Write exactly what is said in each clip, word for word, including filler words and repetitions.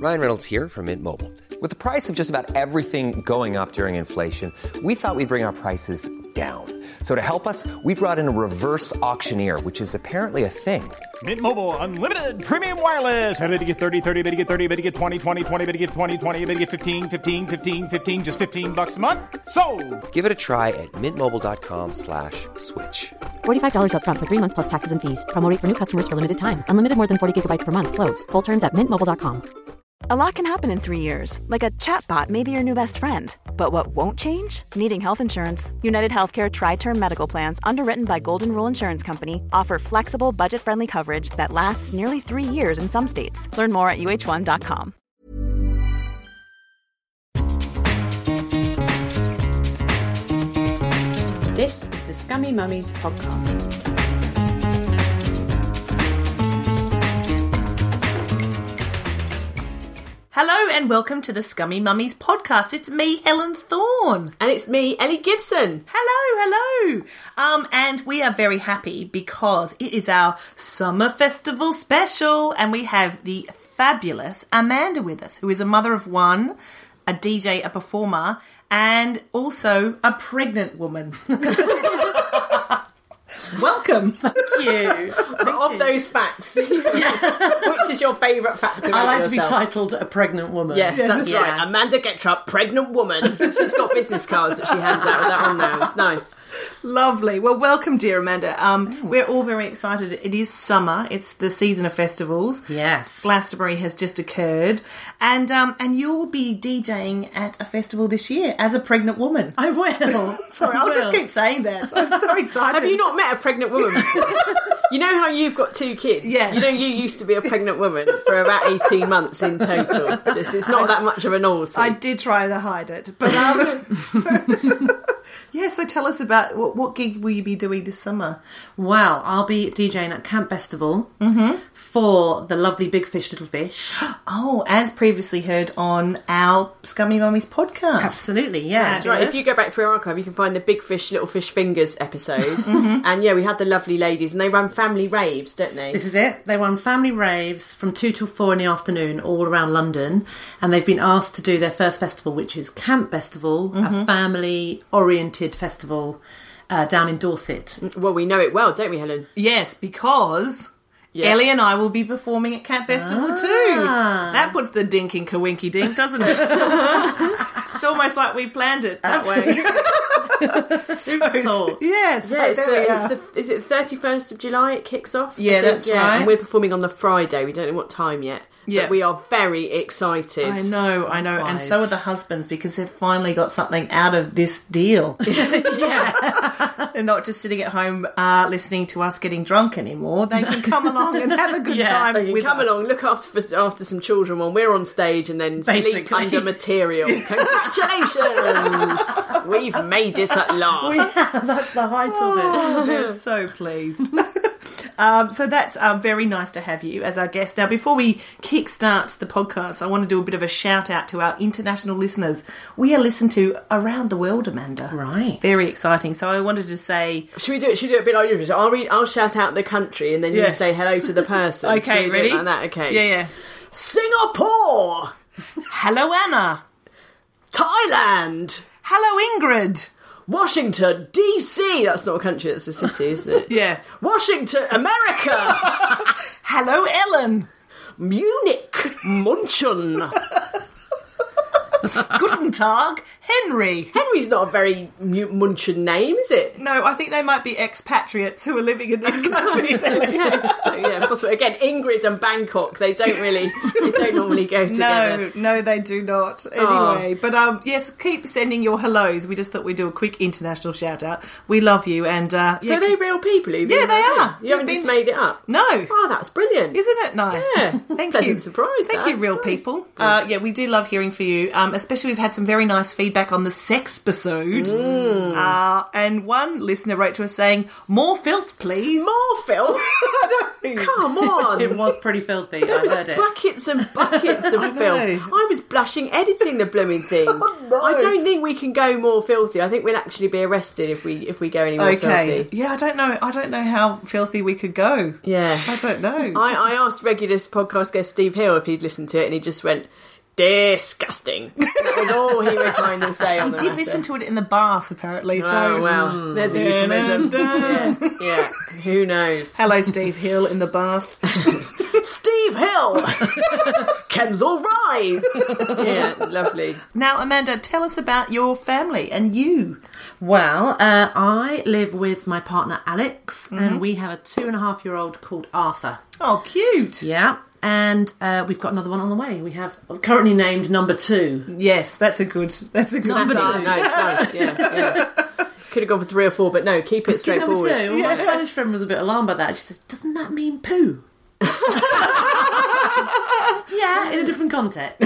Ryan Reynolds here from Mint Mobile. With the price of just about everything going up during inflation, we thought we'd bring our prices down. So to help us, we brought in a reverse auctioneer, which is apparently a thing. Mint Mobile Unlimited Premium Wireless. How to get thirty, thirty, how to get thirty, how to get twenty, twenty, twenty, how to get twenty, twenty, how to get fifteen, fifteen, fifteen, fifteen, just fifteen bucks a month? Sold! Give it a try at mintmobile.com slash switch. forty-five dollars up front for three months plus taxes and fees. Promo rate for new customers for limited time. Unlimited more than forty gigabytes per month. Slows full terms at mint mobile dot com. A lot can happen in three years, like a chatbot may be your new best friend. But what won't change? Needing health insurance. United Healthcare Tri-Term Medical Plans, underwritten by Golden Rule Insurance Company, offer flexible, budget-friendly coverage that lasts nearly three years in some states. Learn more at U H one dot com. This is the Scummy Mummies podcast. Hello and welcome to the Scummy Mummies podcast. It's me, Helen Thorne. And it's me, Ellie Gibson. Hello, hello. Um, and we are very happy because it is our summer festival special and we have the fabulous Amanda with us, who is a mother of one, a D J, a performer, and also a pregnant woman. Welcome. Thank you. Thank of you. Those facts, yeah. Which is your favourite fact? I like yourself? to be titled a pregnant woman. Yes, yes that's yeah. right. Amanda Gettrup, pregnant woman. She's got business cards that she hands out with that on there. It's nice. Lovely. Well, welcome, dear Amanda. Um, we're all very excited. It is summer. It's the season of festivals. Yes. Glastonbury has just occurred. And um, and you'll be DJing at a festival this year as a pregnant woman. I will. Sorry, I I'll will. just keep saying that. I'm so excited. Have you not met a pregnant woman before? You know how you've got two kids? Yeah. You know you used to be a pregnant woman for about eighteen months in total. It's, it's not that much of a novelty. I did try to hide it. But um, yeah, so tell us about what, what gig will you be doing this summer? Well, I'll be DJing at Camp Festival mm-hmm. for the lovely Big Fish Little Fish. Oh, as previously heard on our Scummy Mummies podcast. Absolutely, yes. That's right. If you go back through our archive, you can find the Big Fish, Little Fish Fingers episodes. mm-hmm. And yeah, we had the lovely ladies, and they run family raves, don't they? This is it. They run family raves from two till four in the afternoon all around London. And they've been asked to do their first festival, which is Camp Festival, mm-hmm. a family-oriented festival uh, down in Dorset. Well, we know it well, don't we, Helen? Yes, because yeah. Ellie and I will be performing at Camp Festival ah. too. That puts the dink in Kawinky Dink, doesn't it? It's almost like we planned it that Absolutely. way. Super cool. Yes. Yeah, it's there the, we it's are. the, is it the thirty-first of July it kicks off? Yeah, that's yeah, right. And we're performing on the Friday. We don't know what time yet. Yeah. But we are very excited. I know, I know. And Wise. so are the husbands, because they've finally got something out of this deal. Yeah. They're not just sitting at home uh, listening to us getting drunk anymore. They can come along and have a good Yeah, time They can with come us. along, look after after some children while we're on stage, and then sleep Basically. under material. Congratulations! We've made it at last. That's the height Oh, of they're it. so pleased. um, so that's um, very nice to have you as our guest. Now, before we kickstart the podcast, I want to do a bit of a shout out to our international listeners. We are listened to around the world, Amanda. Right. Very exciting. So I wanted to say... Should we do it? Should we do it a bit like yours? I'll read. I'll shout out the country, and then Yeah. you say hello to the person. Okay, Should we do it ready? like that? Okay. Yeah, yeah. Singapore, Hello, Anna. Thailand, Hello, Ingrid. Washington, D C. That's not a country, that's a city, isn't it? Yeah. Washington, America. Hello, Ellen. Munich, Munchen. Guten Tag, Henry. Henry's not a very Mu- Munchen name, is it? No, I think they might be expatriates who are living in these countries, Ellie. Yeah, yeah, possibly. Again, Ingrid and Bangkok, they don't really, they don't normally go together. No, no, they do not. Anyway, but um, yes, keep sending your hellos. We just thought we'd do a quick international shout out. We love you, and uh, So yeah, are they real people? Who've Yeah, been they there? are. You haven't They've just been- made it up. no. Oh, that's brilliant. Isn't it nice? Yeah. Thank Pleasant you. surprise, Thank that. you, real That's nice. people. Uh, yeah, we do love hearing from you. Um, Um, especially we've had some very nice feedback on the sex episode. Mm. Uh, and one listener wrote to us saying, more filth, please. More filth? Come on. It was pretty filthy. There I was heard it. buckets and buckets of I know. filth. I was blushing editing the blooming thing. Oh, no. I don't think we can go more filthy. I think we'll actually be arrested if we if we go any more Okay. filthy. Yeah, I don't know. I don't know how filthy we could go. Yeah. I don't know. I, I asked regular podcast guest Steve Hill if he'd listened to it, and he just went, disgusting. That was all he would kind of say on He the did matter. listen to it in the bath, apparently. Oh, So, well, there's a Dun, euphemism. dun, dun. Yeah, yeah, who knows? Hello, Steve Hill in the bath. Steve Hill! Kensal Rise! Yeah, lovely. Now, Amanda, tell us about your family and you. Well, uh, I live with my partner Alex, Mm-hmm. and we have a two and a half year old called Arthur. Oh, cute. Yeah, and uh, we've got another one on the way. We have currently named number two. Yes, that's a good. That's a good Number start. two. No, it's nice, yeah, yeah. Could have gone for three or four, but no, keep it Number straightforward. two. Well, my Spanish friend was a bit alarmed by that. She said, "Doesn't that mean poo?" Yeah, in a different context.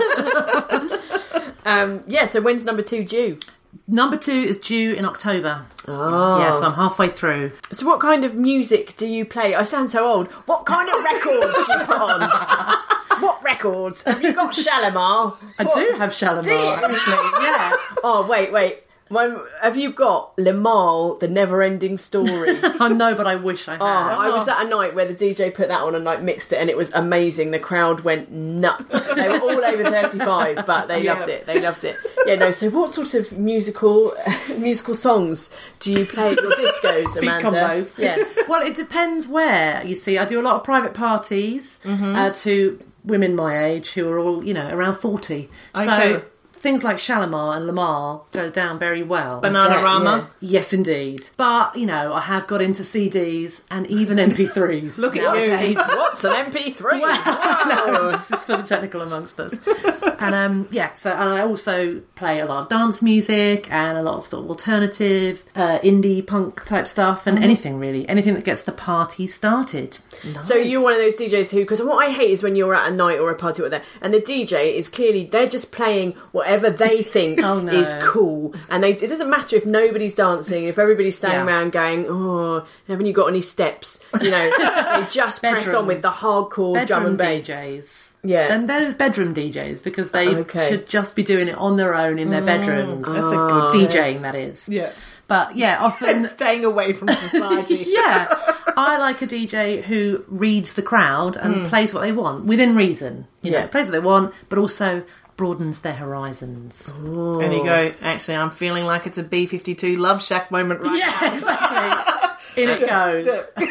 Um, yeah, so when's number two due? Number two is due in October. Oh. Yeah, so I'm halfway through. So what kind of music do you play? I sound so old. What kind of records do you put on? What records? Have you got Shalimar? I do have Shalimar, Do you? actually. Yeah. Oh, wait, wait. One, have you got Limahl, The Never-Ending Story? I know, but I wish I had. Oh, I was at a night where the D J put that on and like mixed it, and it was amazing. The crowd went nuts. They were all over thirty-five, but they Yeah. loved it. They loved it. Yeah, no. So, what sort of musical musical songs do you play at your discos, Big Amanda? combos. Yeah. Well, it depends where. You see, I do a lot of private parties uh, to women my age who are all, you know, around forty. Okay. So things like Shalimar and Limahl go down very well. Bananarama. Yes, indeed. But, you know, I have got into C Ds and even M P threes. Look at you. nowadays. What's an M P three? Well, no, it's, it's for the technical amongst us. And um, yeah, so and I also play a lot of dance music and a lot of sort of alternative, uh, indie punk type stuff, and anything really, anything that gets the party started. So you're one of those D Js who, because what I hate is when you're at a night or a party or whatever, and the D J is clearly, they're just playing whatever they think Oh, no. is cool. And they, it doesn't matter if nobody's dancing, if everybody's standing Yeah. around going, oh, haven't you got any steps? You know, they just press Bedroom. on with the hardcore drum Bedroom and D bass. Js. Yeah. And there's bedroom D Js because they Okay. should just be doing it on their own in their bedrooms. That's a good DJing, that is. Yeah. But yeah, often. And staying away from society. Yeah, I like a D J who reads the crowd and plays what they want within reason. You Yeah. know, plays what they want, but also broadens their horizons. And you go, actually, I'm feeling like it's a B fifty-two Love Shack moment right now. Yeah, exactly. In it goes.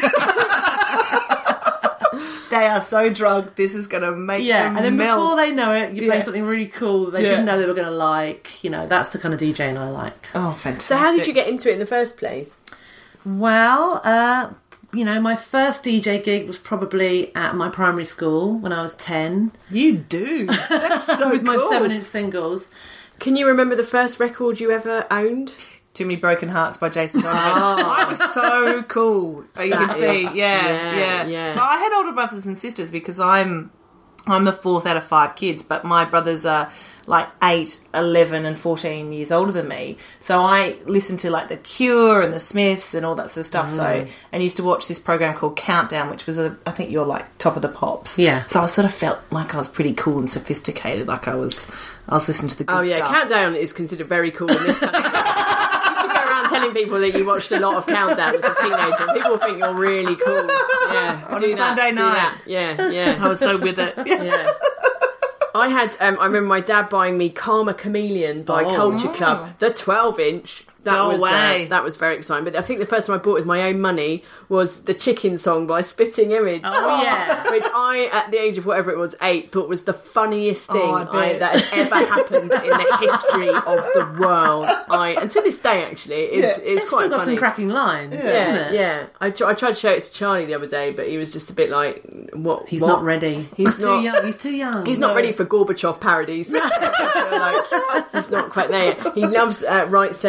They are so drugged, this is going to make Yeah, them and then melt. before they know it, you play Yeah. something really cool that they Yeah. didn't know they were going to like. You know, that's the kind of DJing I like. Oh, fantastic. So how did you get into it in the first place? Well, uh, you know, my first D J gig was probably at my primary school when I was ten. You do. That's so With my cool. seven-inch singles. Can you remember the first record you ever owned? Too Many Broken Hearts by Jason Donovan. I was so cool. Oh, you That can see, is- yeah, yeah, yeah, yeah. But I had older brothers and sisters because I'm I'm the fourth out of five kids, but my brothers are like eight, eleven and fourteen years older than me. So I listened to like The Cure and The Smiths and all that sort of stuff. Mm. So, and used to watch this program called Countdown, which was, a, I think you're like top of the pops. Yeah. So I sort of felt like I was pretty cool and sophisticated, like I was, I was listening to the good Oh yeah, stuff. Countdown is considered very cool in this country. You should go around telling people that you watched a lot of Countdown as a teenager. People think you're really cool. Yeah, On do a that, Sunday do night. that. Yeah, yeah. I was so with it. Yeah. I had, um, I remember my dad buying me Karma Chameleon by Oh. Culture Club, the twelve inch. That Go was away. Uh, that was very exciting. But I think the first one I bought with my own money was the Chicken Song by Spitting Image. Oh, yeah. Which I, at the age of whatever it was, eight, thought was the funniest thing Oh, I I bet. that had ever happened in the history of the world. I and to this day, actually, it's, Yeah. it's It's quite still got funny. some cracking lines, yeah, isn't it? yeah. I, tr- I tried to show it to Charlie the other day, but he was just a bit like, "What? He's what? not ready. He's too not- young. He's too young. He's not ready for Gorbachev parodies. I feel like he's not quite there yet. He loves uh, Right Said Fred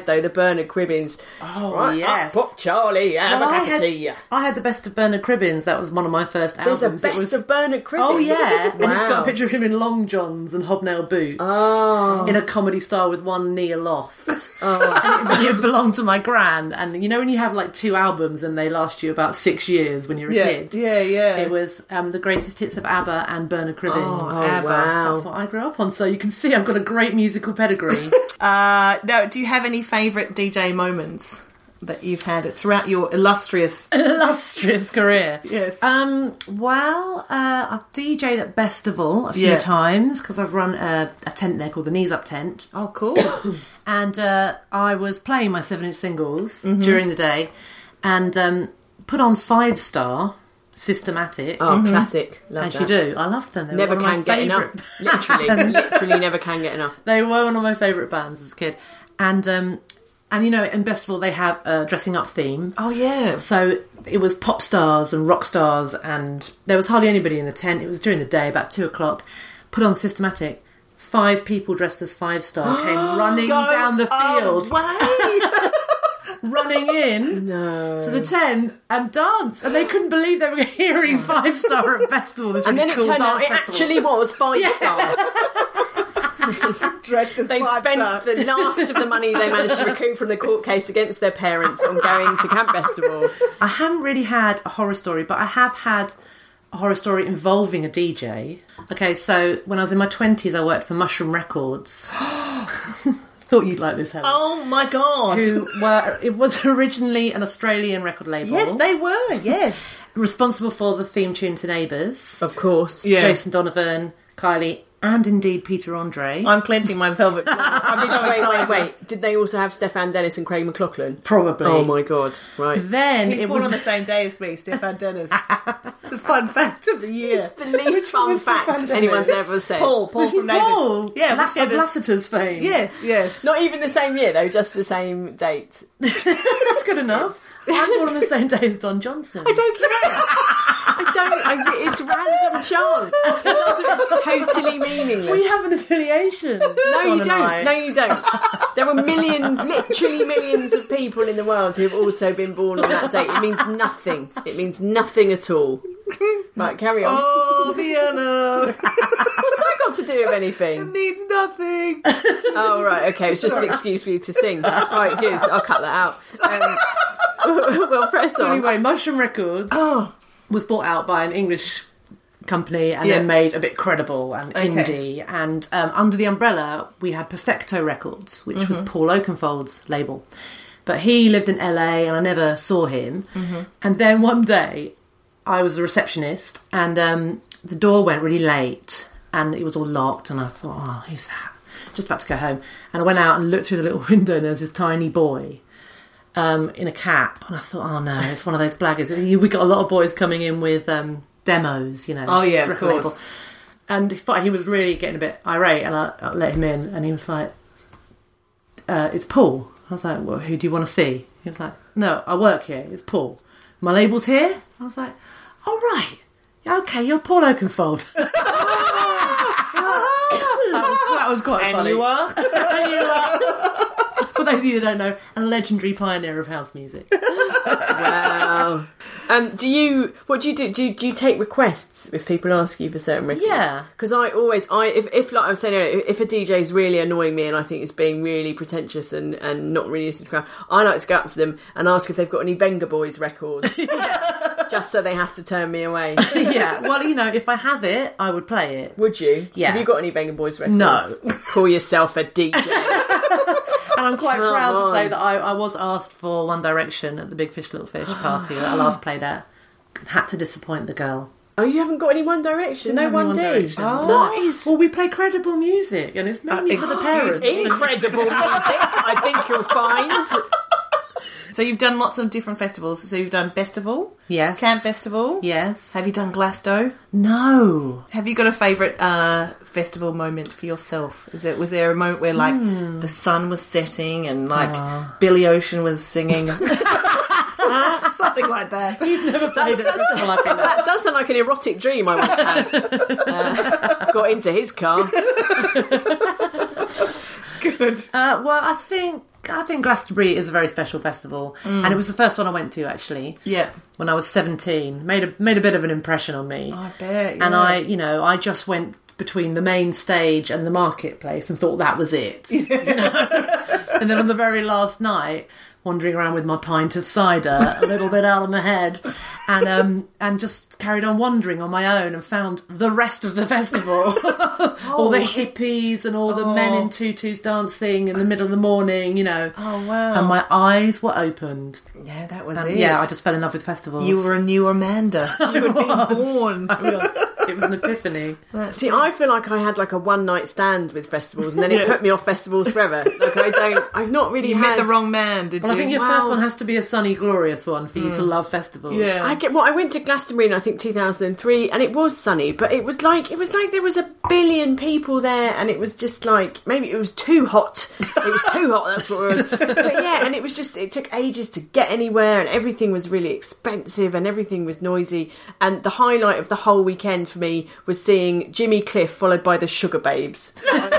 though, the Bernard Cribbins. Oh, right, yes. Up, up, Charlie, have Well, a I cup had, of tea. I had the best of Bernard Cribbins. That was one of my first There's albums. a It best was- of Bernard Cribbins. Oh, yeah. And it's got Wow. a picture of him in long johns and hobnail boots. Oh. In a comedy style with one knee aloft. Oh. And it, it belonged to my gran. And you know when you have like two albums and they last you about six years when you're a Yeah, kid? yeah, yeah. It was um, the greatest hits of ABBA and Bernard Cribbins. Oh, ABBA. wow. That's what I grew up on. So you can see I've got a great musical pedigree. Uh, now, do you have any favourite D J moments that you've had throughout your illustrious... Illustrious career. Yes. Um, well, uh, I've D J'd at Bestival a few Yeah. times because I've run a, a tent there called the Knees Up Tent. Oh, cool. And uh, I was playing my seven-inch singles Mm-hmm. during the day and um, put on Five Star, Systematic. Oh, classic. Love As that. you do. I loved them. They Never were one can of my get favourite- enough. Literally, literally never can get enough. They were one of my favourite bands as a kid. And, um, and you know, in Bestival they have a dressing up theme. Oh, yeah. So it was pop stars and rock stars, and there was hardly anybody in the tent. It was during the day, about two o'clock. Put on Systematic. Five people dressed as Five Star came running down the field, Away. running in No. to the tent and dance. And they couldn't believe they were hearing Five Star at Festival. This And really then cool it turned out dance it festival. actually was Five Yeah. Star. Dressed as They'd five spent star. the last of the money they managed to recoup from the court case against their parents on going to Camp Festival. I haven't really had a horror story, but I have had a horror story involving a D J. Okay, so when I was in my twenties, I worked for Mushroom Records. Thought you'd like this, Helen. Oh, my God. Who were, it was originally an Australian record label. Yes, they were, yes. responsible for the theme tune to Neighbours. Of course. Yeah. Jason Donovan, Kylie, and indeed Peter Andre. I'm clenching my velvet glove. I'm Did, so wait, excited. wait, wait. Did they also have Stefan Dennis and Craig McLaughlin? Probably. Oh my God. Right. Then He's it born was on the same day as me, Stefan Dennis. It's the fun fact of the year. the least fun was Stefan fact Dennis? anyone's ever said. Paul, Paul Was he from Neighbours. Paul? Yeah, La- we share of the- Lassiter's fame. Yes, yes. Not even the same year though, just the same date. That's good enough. I'm born on the same day as Don Johnson. I don't care. I don't. I, it's random chance. It doesn't. It's totally meaningless. We have an affiliation. No, Don you and don't. I. No, you don't. There were millions, literally millions of people in the world who have also been born on that date. It means nothing. It means nothing at all. Right, carry on. Oh, Vienna. What's that got to do with anything? Needs nothing. Oh, right, okay. It's just an excuse for you to sing. Right, good. I'll cut that out. Um, we'll press So on. anyway, Mushroom Records Oh, was bought out by an English company and Yeah. then made a bit credible and Okay. indie. And um, under the umbrella, we had Perfecto Records, which was Paul Oakenfold's label. But he lived in L A and I never saw him. And then one day, I was a receptionist and um, the door went really late and it was all locked. And I thought, oh, who's that? Just about to go home. And I went out and looked through the little window and there was this tiny boy. Um, in a cap, and I thought, oh no, it's one of those blaggers. We got a lot of boys coming in with um, demos, you know. Oh, yeah, of record course. label. And he thought- he was really getting a bit irate, and I, I let him in, and he was like, uh, "It's Paul." I was like, "Well, who do you want to see?" He was like, "No, I work here. It's Paul. My label's here." I was like, "Oh right, yeah, okay, you're Paul Oakenfold." that, was, that was quite and funny. you are? And you are. For those of you who don't know, a legendary pioneer of house music. Wow. Um, do you? What do you do? Do you, do you take requests if people ask you for certain records? Yeah. Because I always, I if, if like I was saying earlier, if a D J is really annoying me and I think it's being really pretentious and, and not really listening to the crowd, I like to go up to them and ask if they've got any Venga Boys records, just so they have to turn me away. Yeah, well, you know, if I have it, I would play it. Would you? Yeah. Have you got any Venga Boys records? No. Call yourself a D J. And I'm quite Come proud on. to say that I, I was asked for One Direction at the Big Fish Little Fish party that I last played at. Had to disappoint the girl. Oh, you haven't got any One Direction? Didn't No have One any D? Direction. Oh. No. What is... Well, we play credible music, and it's mainly for the excuse parents. me? Incredible music, I think you'll find. So you've done lots of different festivals. So you've done Festival, Yes. Camp Festival. Yes. Have you done Glasgow? No. Have you got a favourite uh, festival moment for yourself? Is it was there a moment where like Hmm. the sun was setting and like Billy Ocean was singing? Something like that. He's never played That's, at a festival like that. that does sound like an erotic dream I once had. Uh, got into his car. Good. Uh, well, I think I think Glastonbury is a very special festival, mm. and it was the first one I went to actually. Yeah, when I was seventeen, made a made a bit of an impression on me. I bet. Yeah. And I, you know, I just went between the main stage and the marketplace and thought that was it. You know? And then on the very last night, wandering around with my pint of cider, a little bit out of my head, and um, and just carried on wandering on my own and found the rest of the festival. Oh. All the hippies and all the oh. men in tutus dancing in the middle of the morning, you know. Oh, wow. And my eyes were opened. Yeah, that was and, it. Yeah, I just fell in love with festivals. You were a new Amanda. You had been born. I was. It was an epiphany. See, I feel like I had like a one night stand with festivals, and then it yeah. put me off festivals forever. Like I don't, I've not really you had. met the wrong man, did well, you? I think your wow. first one has to be a sunny, glorious one for you mm. to love festivals. Yeah, I get. Well, I went to Glastonbury in I think two thousand three, and it was sunny, but it was like it was like there was a billion people there, and it was just like maybe it was too hot. It was too hot. That's what it was. But yeah, and it was just it took ages to get anywhere, and everything was really expensive, and everything was noisy. And the highlight of the whole weekend for me was seeing Jimmy Cliff followed by the Sugar Babes.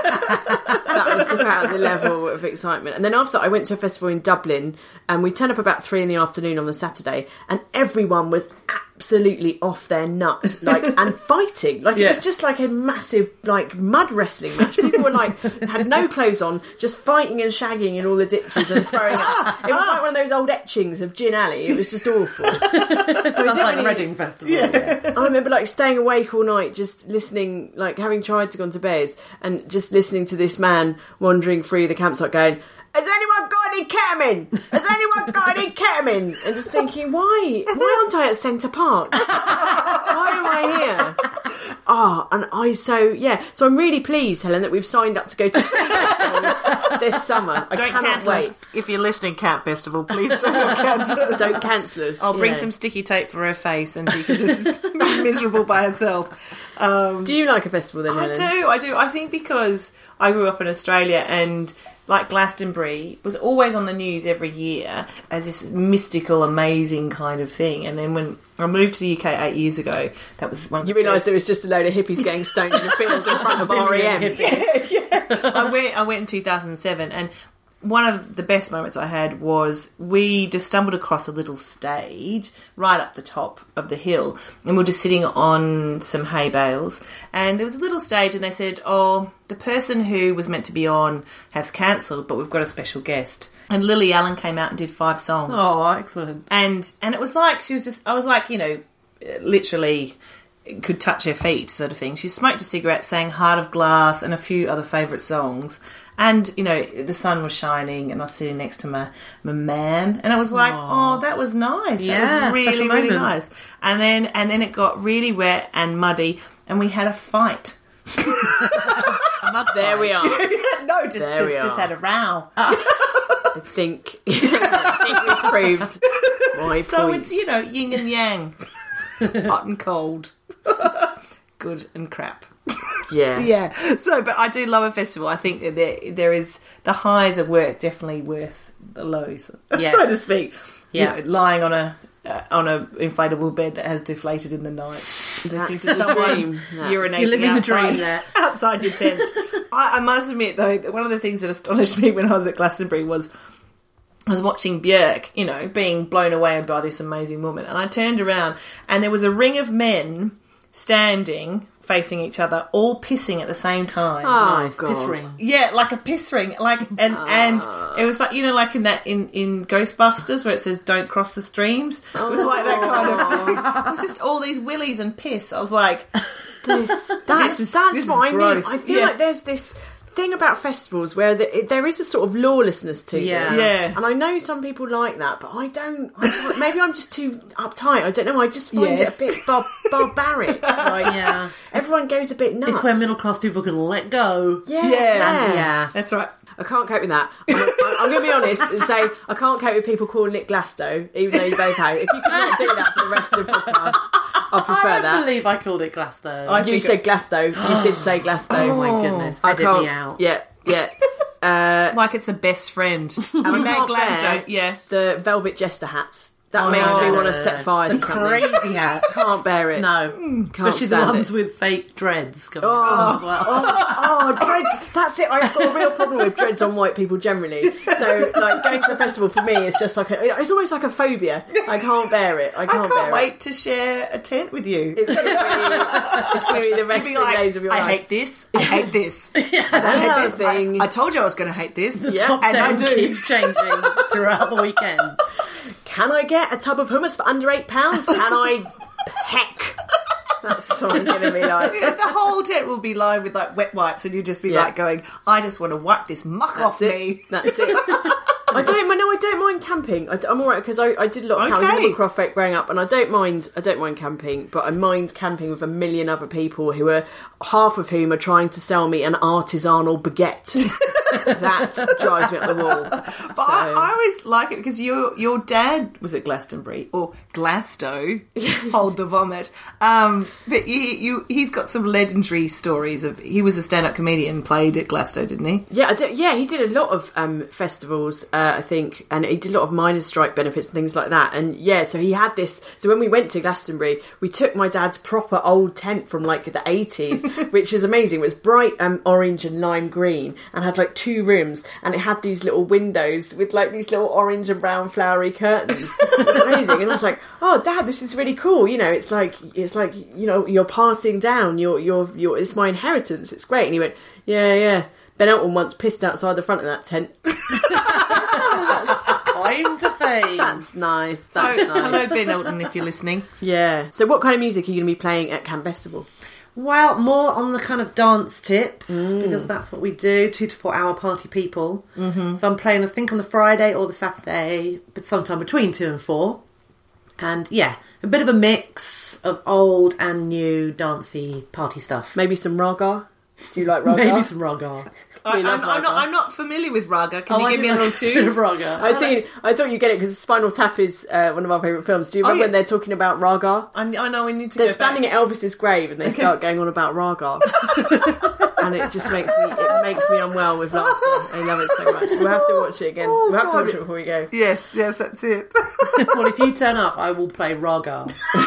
That was about the level of excitement. And then after that, I went to a festival in Dublin, and we turned up about three in the afternoon on the Saturday, and everyone was absolutely off their nut, like, and fighting. Like, yeah. It was just like a massive, like, mud wrestling match. People were like, had no clothes on, just fighting and shagging in all the ditches and throwing up. It was like one of those old etchings of Gin Alley. It was just awful. So Sounds like really, Reading Festival. Yeah. Yeah. I remember, like, staying awake all night, just listening, like, having tried to go to bed, and just listening to this man wandering through the campsite going, has anyone got any ketamine? Has anyone got any ketamine? And just thinking, why? Why aren't I at Centre Park? Why am I here? Ah, oh, and I so yeah. So I'm really pleased, Helen, that we've signed up to go to festivals this summer. I don't cannot cancel wait. Us. If you're listening, Camp Festival, please don't cancel us. Don't cancel us. I'll bring yeah. some sticky tape for her face, and she can just be miserable by herself. Um, do you like a festival then, Helen? I do. I do. I think because I grew up in Australia, and like Glastonbury was always on the news every year as this mystical, amazing kind of thing. And then when I moved to the U K eight years ago, that was one. You realised there was just a load of hippies getting stoned in the field in front of R E M. Yeah, yeah. I went. I went in two thousand seven, and one of the best moments I had was we just stumbled across a little stage right up the top of the hill, and we were just sitting on some hay bales, and there was a little stage, and they said, oh, the person who was meant to be on has cancelled, but we've got a special guest. And Lily Allen came out and did five songs. Oh, excellent. And and it was like, she was just, I was like, you know, literally could touch her feet sort of thing. She smoked a cigarette, sang Heart of Glass and a few other favourite songs. And, you know, the sun was shining, and I was sitting next to my, my man, and I was like, Aww. oh, that was nice. Yeah, that was really, really moment. nice. And then and then it got really wet and muddy, and we had a fight. There we are. no, just just, just had a row. I think, I think we've proved my So points. it's, you know, yin and yang. Hot and cold. Good and crap. Yeah. So, yeah. So, but I do love a festival. I think that there there is, the highs are worth, definitely worth the lows, yes. so to speak. Yeah. You know, lying on a uh, on a inflatable bed that has deflated in the night. That's to someone urinating You're living the outside, dream there. outside your tent. I, I must admit, though, that one of the things that astonished me when I was at Glastonbury was I was watching Björk, you know, being blown away by this amazing woman, and I turned around and there was a ring of men standing facing each other, all pissing at the same time. Oh, nice. God. Piss ring. Yeah, like a piss ring. Like and uh. and it was like, you know, like in that in, in Ghostbusters where it says don't cross the streams. It was like that kind of it was just all these willies and piss. I was like, this that's this is, that's this what is I gross. mean. I feel yeah. like there's this thing about festivals where the, there is a sort of lawlessness to Yeah. them. Yeah. And I know some people like that, but I don't. I don't maybe I'm just too uptight. I don't know. I just find Yes. it a bit bar- barbaric. Like, Yeah. everyone goes a bit nuts. It's where middle class people can let go. Yeah, Yeah. yeah. Yeah. That's right. I can't cope with that. I'm, I'm, I'm going to be honest and say I can't cope with people calling it Glasto, even though you both have. If you could not do that for the rest of the podcast, I prefer I that. don't believe I called it Glasto. I You think said Glasto. You did say Glasto. oh my goodness. I Edit can't. me out. Yeah, yeah. Uh, Like it's a best friend. And you we made can't Glasgow. bear Yeah. the velvet jester hats. That Oh, makes no. me want to set fire The to something. crazy hats. Can't bear it. No. Can't Especially the stand ones it. with fake dreads coming Oh, out as well. oh, oh, dreads. That's it. I've got a real problem with dreads on white people generally. So, like, going to a festival for me is just like, a, it's almost like a phobia. I can't bear it. I I can't, can't bear wait it. to share a tent with you. It's going to be, it's going to be the rest You'll of be the like, days of your I life. hate this. I hate this. I hate Another this. thing. I, I told you I was going to hate this. The Yeah, top and I ten do. keeps changing throughout the weekend. Can I get a tub of hummus for under eight pounds? Can I? Heck. That's what I'm going to be like. The whole tent will be lined with like wet wipes, and you'll just be Yeah. like going, "I just want to wipe this muck That's off it. me." That's it. I don't mind. No, I don't mind camping. I, am alright because I, I did a lot of camping. I was Okay. in Woodcroft growing up, and I don't mind. I don't mind camping, but I mind camping with a million other people who are half of whom are trying to sell me an artisanal baguette. That drives me up the wall. But I, I always like it because your your dad was at Glastonbury or Glasto, hold the vomit. Um, but you, you he's got some legendary stories of he was a stand up comedian, played at Glasto, didn't he? Yeah, I do, yeah, he did a lot of um, festivals, uh, I think, and he did a lot of miners' strike benefits and things like that. And yeah, so he had this. So when we went to Glastonbury, we took my dad's proper old tent from like the eighties, which is amazing. It was bright um, orange and lime green, and had like two rooms, and it had these little windows with like these little orange and brown flowery curtains. It was amazing, and I was like, "Oh, Dad, this is really cool." You know, it's like it's like you know, you're passing down your your your. It's my inheritance. It's great. And he went, "Yeah, yeah." Ben Elton once pissed outside the front of that tent. Claim to fame. That's nice. So, That's nice. hello, Ben Elton, if you're listening. Yeah. So what kind of music are you going to be playing at Camp Festival? Well, more on the kind of dance tip, because that's what we do, two to four hour party people. Mm-hmm. So I'm playing, I think, on the Friday or the Saturday, but sometime between two and four. And yeah, a bit of a mix of old and new dancey party stuff. Maybe some raga? Do you like raga? Maybe some raga. I, We love I'm, I'm not. raga. I'm not familiar with raga. Can Oh, you I give me do a little like bit of tune? raga. I see. I thought you get it because Spinal Tap is uh, one of our favourite films. Do you Oh, remember yeah. when they're talking about raga? I, I know we need to. They're go standing back. at Elvis's grave and they start going on about raga, and it just makes me it makes me unwell with laughter. I love it so much. We'll have to watch it again. Oh, we'll have God. to watch it before we go. Yes, yes, that's it. Well, if you turn up, I will play raga.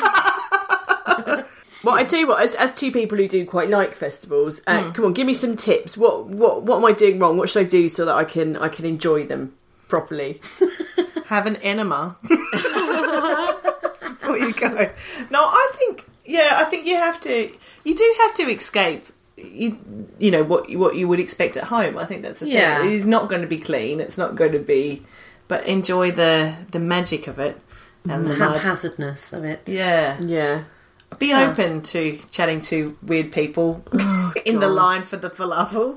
Well, I tell you what, as, as two people who do quite like festivals, uh, come on, give me some tips. What what what am I doing wrong? What should I do so that I can I can enjoy them properly? Have an enema before you go. No, I think. Yeah, I think you have to. You do have to escape. You you know what what you would expect at home. I think that's the Yeah. thing. It's not going to be clean. It's not going to be. But enjoy the the magic of it and the mud. Haphazardness of it. Yeah. Yeah. Be open to chatting to weird people in the line for the falafels.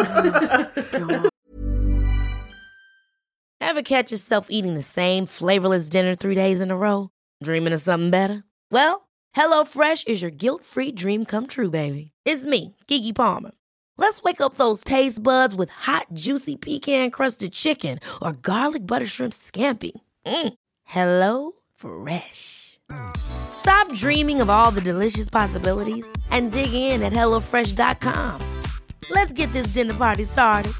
Ever catch yourself eating the same flavorless dinner three days in a row? Dreaming of something better? Well, HelloFresh is your guilt-free dream come true, baby. It's me, Keke Palmer. Let's wake up those taste buds with hot, juicy pecan-crusted chicken or garlic butter shrimp scampi. Mm. Hello Fresh. Stop dreaming of all the delicious possibilities and dig in at hello fresh dot com. Let's get this dinner party started.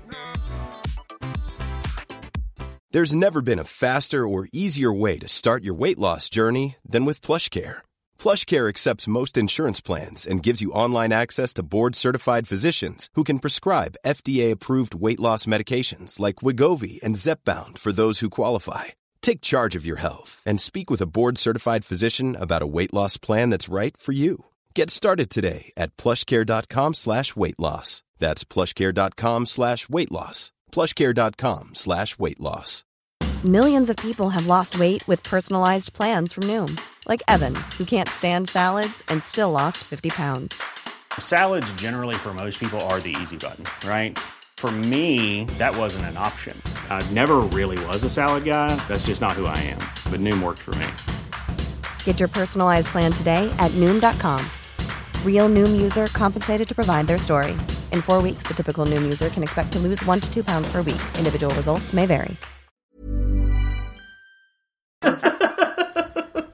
There's never been a faster or easier way to start your weight loss journey than with PlushCare. PlushCare accepts most insurance plans and gives you online access to board-certified physicians who can prescribe F D A-approved weight loss medications like Wegovy and Zepbound for those who qualify. Take charge of your health and speak with a board-certified physician about a weight loss plan that's right for you. Get started today at plushcare.com slash weight loss. That's plushcare.com slash weight loss. plushcare.com slash weight loss. Millions of people have lost weight with personalized plans from Noom. Like Evan, who can't stand salads and still lost fifty pounds. Salads generally for most people are the easy button, right? For me, that wasn't an option. I never really was a salad guy. That's just not who I am. But Noom worked for me. Get your personalized plan today at Noom dot com. Real Noom user compensated to provide their story. In four weeks, the typical Noom user can expect to lose one to two pounds per week. Individual results may vary. Helen,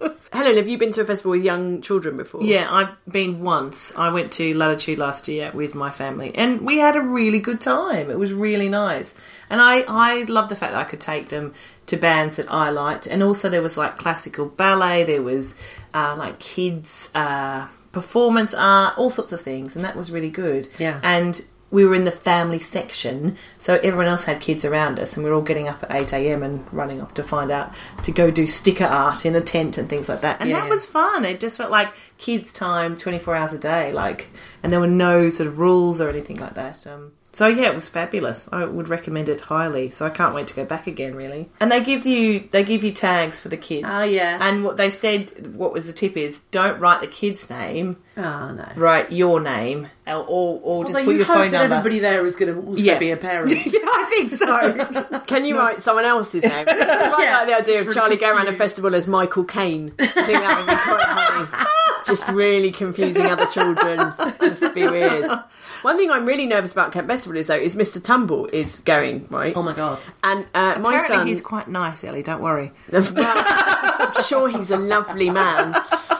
Ellen, have you been to a festival with young children before? Yeah, I've been once. I went to Latitude last year with my family, and we had a really good time. It was really nice. And I, I love the fact that I could take them to bands that I liked. And also there was, like, classical ballet, there was, uh, like, kids' uh, performance art, all sorts of things. And that was really good. Yeah. And we were in the family section, so everyone else had kids around us, and we were all getting up at eight a.m. and running off to find out, to go do sticker art in a tent and things like that. And Yeah. that was fun. It just felt like kids' time, twenty-four hours a day, like, and there were no sort of rules or anything like that. Um, so yeah, it was fabulous. I would recommend it highly. So I can't wait to go back again, really. And they give you they give you tags for the kids. Oh, yeah. And what they said, what was the tip is, don't write the kid's name. Oh, no. Write your name, or or, or just Although put you your hope phone that number. everybody there is going to also Yeah. be a parent. Yeah, I think so. Can you write someone else's name? I quite Yeah. like the idea of Sort of Charlie going around a confused. festival as Michael Caine. I think that would be quite funny. Just really confusing other children. Just be weird. One thing I'm really nervous about Camp Festival is, though, is Mister Tumble is going, right? Oh, my God. And uh, my Apparently son... he's quite nice, Ellie, don't worry. Well, I'm sure he's a lovely man.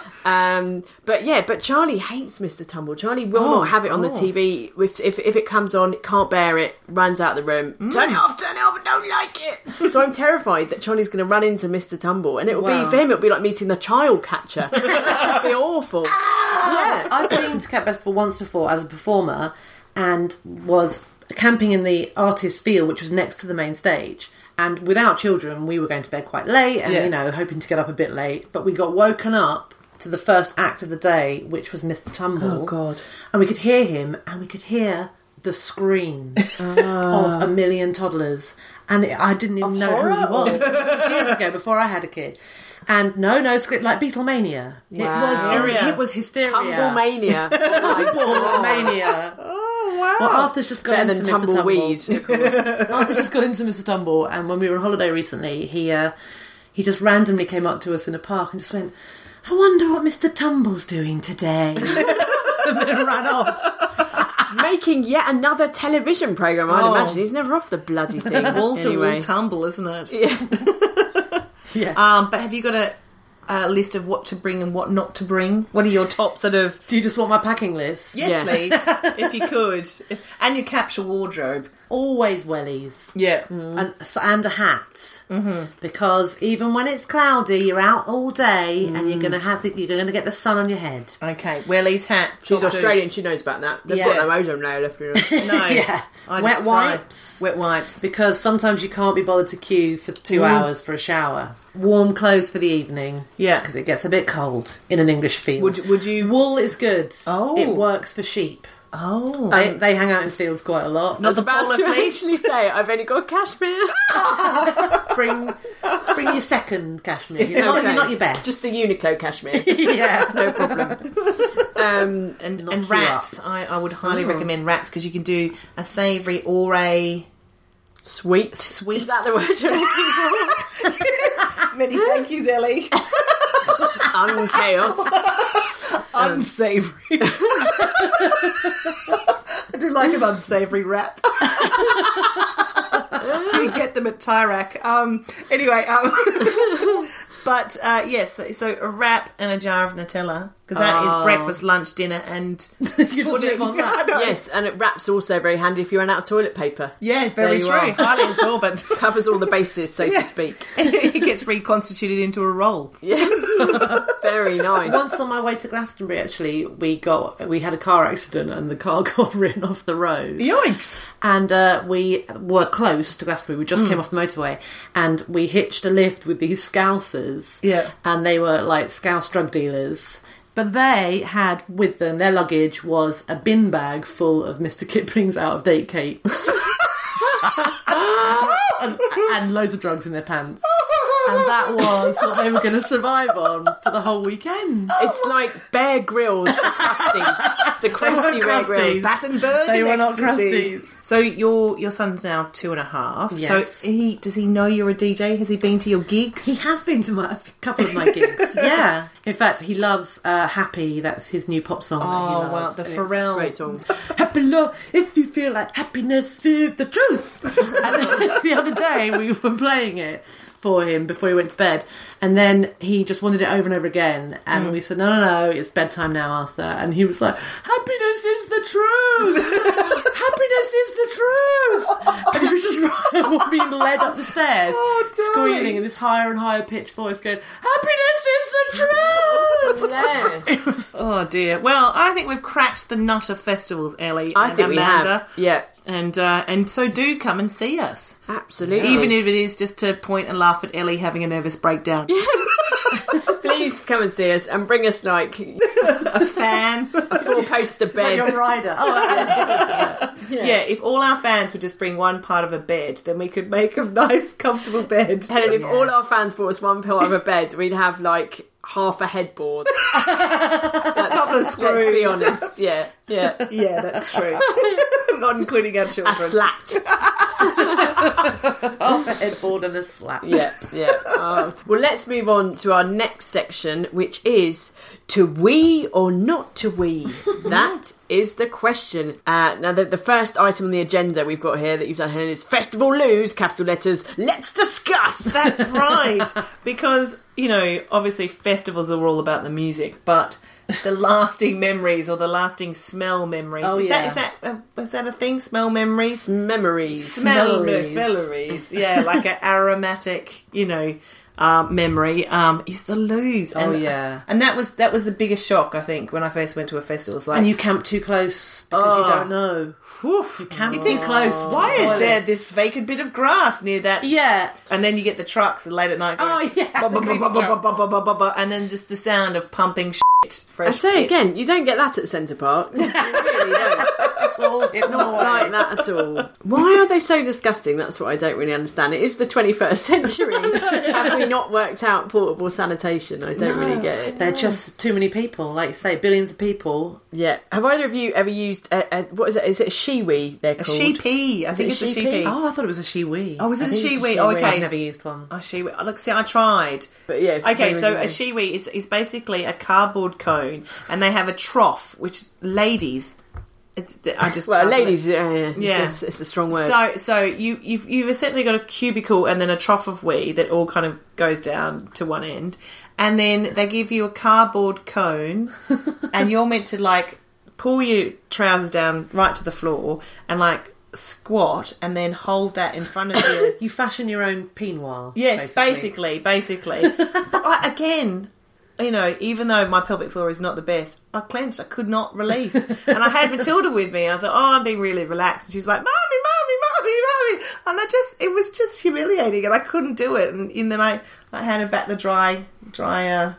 Um, but yeah, but Charlie hates Mister Tumble. Charlie will Oh, not have it on the oh. T V. If, if if it comes on, can't bear it, runs out of the room. Mm. Turn it off, turn it off, I don't like it. So I'm terrified that Charlie's going to run into Mister Tumble, and it'll Wow. be, for him, it'll be like meeting the child catcher. It'll be awful. Yeah. I've been to Camp Festival once before as a performer and was camping in the artist field, which was next to the main stage. And without children, we were going to bed quite late and, Yeah. you know, hoping to get up a bit late. But we got woken up to the first act of the day, which was Mister Tumble. Oh, God. And we could hear him, and we could hear the screams of a million toddlers. And it, I didn't even know who he was. This was years ago, before I had a kid. And no, no script, like Beatlemania. It Wow. was Hysteria. It was hysteria. Tumblemania. Oh, my God. Tumblemania. Oh, wow. Well, Arthur's just got Better into than Mister Tumble. Tumbleweed, of course. Arthur's just got into Mister Tumble, and when we were on holiday recently, he uh, he just randomly came up to us in a park and just went, "I wonder what Mister Tumble's doing today," and then ran off. Making yet another television programme, I'd Oh. imagine. He's never off the bloody thing. Wall to anyway. wall tumble, isn't it? Yeah. Yeah. Um, but have you got a, a list of what to bring and what not to bring? What are your top sort of... Do you just want my packing list? Yes, Yeah. please, if you could. And your capsule wardrobe. Always wellies. Yeah. And, and a hat, mm-hmm. because even when it's cloudy, you're out all day, and you're gonna have the, you're gonna get the sun on your head. Okay, Welly's hat. She's top two. Australian, she knows about that. They've Yeah. got no ozone layer left in them. No. Yeah. I Wet just fry. wipes. Wet wipes. Because sometimes you can't be bothered to queue for two hours for a shower. Warm clothes for the evening. Yeah. Because it gets a bit cold in an English field. Would, would you... Wool is good. Oh. It works for sheep. Oh. They, they hang out in fields quite a lot. I was the about polar to fleece? actually say, I've only got cashmere. Bring, bring your second cashmere. You're not, Okay. you're not your best. Just the Uniqlo cashmere. yeah. No problem. Um, and knock and you wraps. I, I would highly recommend wraps because you can do a savoury or a... sweet. Sweet. Is that the word you're looking for? Many thank yous, Ellie. Unchaos. Unsavoury. I do like an unsavoury wrap. You get them at Tyrac. Um, anyway, um, but uh, yes, so, so a wrap and a jar of Nutella because that is Oh. breakfast, lunch, dinner, and You just live on that. Yes, and it wraps also very handy if you run out of toilet paper. yeah, very There you true. are. Highly absorbent. Covers all the bases, so Yeah. to speak. It gets reconstituted into a roll. Yeah. Very nice. Once on my way to Glastonbury, actually, we got we had a car accident and the car got written off the road. Yoinks! And uh, we were close to Glastonbury. We just Hmm. came off the motorway, and we hitched a lift with these Scousers. Yeah. and they were like Scouse drug dealers. But they had with them, their luggage was a bin bag full of Mister Kipling's out-of-date cakes. and, and loads of drugs in their pants. And that was what they were going to survive on for the whole weekend. It's like Bear Grylls for crusties. It's the crusty Bear Grylls. Battenberg They and were not ecstasy. crusties. So your your son's now two and a half. Yes. So he does he know you're a D J? Has he been to your gigs? He has been to my, a couple of my gigs. Yeah. In fact, he loves uh, Happy. That's his new pop song that he Oh loves. wow, the And it's Pharrell. Great song. Happy love, if you feel like happiness is the truth. And the other day we were playing it, for him before he went to bed, and then he just wanted it over and over again, and mm. we said, no, no, no, it's bedtime now, Arthur, and he was like, happiness is the truth! Happiness is the truth! And he was just being led up the stairs, oh, squealing in this higher and higher pitched voice, going, happiness is the truth! Yes. Was, oh dear. Well, I think we've cracked the nut of festivals, Ellie I and think Amanda. we have. Yeah. And uh, and so do come and see us. Absolutely. Even if it is just to point and laugh at Ellie having a nervous breakdown. Yes. Please come and see us and bring us like a fan, a four-poster bed. Like a rider. Oh, yeah. yeah. If all our fans would just bring one part of a bed, then we could make a nice, comfortable bed. Helen, if yeah. all our fans brought us one part of a bed, we'd have like half a headboard. A couple of screws. Let's be honest. Yeah, yeah, yeah. That's true. Not including our children. A slat. Half a headboard and a slat. Yeah, yeah. Oh. Well, let's move on to our next section, which is to wee or not to wee. That is the question. Uh, now, the, the first item on the agenda we've got here that you've done, Helen, is Festival Loos, capital letters. Let's discuss. That's right. Because, you know, obviously festivals are all about the music, but the lasting memories or the lasting smell memories. Oh, is yeah. That, is, that, uh, is that a thing? Smell memories? Memories. Smell Smelleries. Smelleries. Yeah, like an aromatic, you know, um, memory um, is the loos. Oh, and, yeah. And that was that was the biggest shock, I think, when I first went to a festival. It's like, and you camp too close because Oh. you don't know. Woof. You camp You too think, close. to why the is toilet. there this vacant bit of grass near that? Yeah. And then you get the trucks late at night going, Oh, yeah. "Ba, ba, ba, ba, ba, ba, ba, ba, ba, ba," and then just the sound of pumping shit. Fresh I say pitch. again, you don't get that at Centre Park. You really don't. It's all It's not like that at all. Why are they so disgusting? That's what I don't really understand. It is the twenty-first century. Have we not worked out portable sanitation? I don't No. really get it. They're just too many people. Like you say, billions of people. Yeah. Have either of you ever used a, a what is it? Is it a shiwi? They're A called sheepy. I think it it's a sheepy? sheepy. Oh, I thought it was a shiwi. Oh, was it I a think it's shiwi? Oh, okay. I've never used one. Oh, shiwi. Look, see, I tried. But yeah. if Okay, anyone so a knows. shiwi is, is basically a cardboard cone, and they have a trough, which ladies... It's, I just Well, can't- ladies, yeah, yeah. Yeah. It's, it's a strong word. So, so you, you've you've essentially got a cubicle and then a trough of wee that all kind of goes down to one end, and then they give you a cardboard cone, and you're meant to like pull your trousers down right to the floor and like squat and then hold that in front of you. You fashion your own peignoir. Yes, basically, basically. But I, again, you know, even though my pelvic floor is not the best, I clenched. I could not release. And I had Matilda with me. I thought, oh, I'm being really relaxed. And she's like, Mommy, Mommy, Mommy, Mommy. And I just, it was just humiliating and I couldn't do it. And, and then I, I handed back the dry, dry, uh,